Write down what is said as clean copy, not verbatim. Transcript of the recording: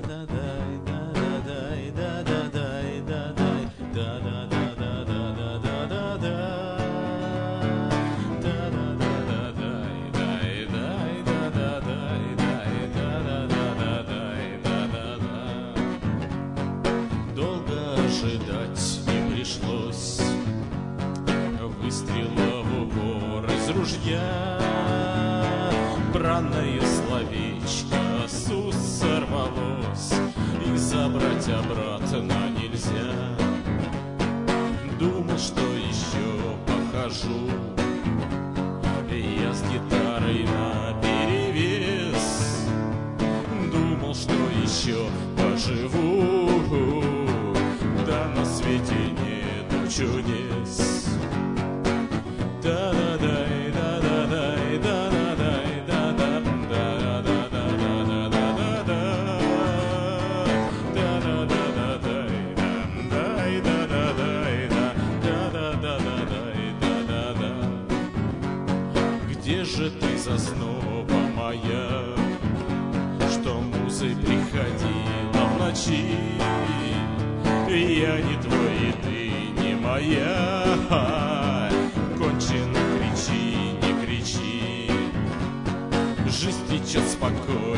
Долго ожидать не пришлось выстрела в упор из ружья. Бранное словечко с уст сорвалось, и забрать обратно нельзя. Думал, что еще похожу я с гитарой наперевес. Думал, что еще поживу, да на свете нету чудес. Да-да-дай, да-да-дай, да-да-дай, да-да-дай. Где же ты, заснова моя, что музой приходила в ночи? Я не твой, и ты не моя. Кончено кричи, не кричи, жизнь течет спокойно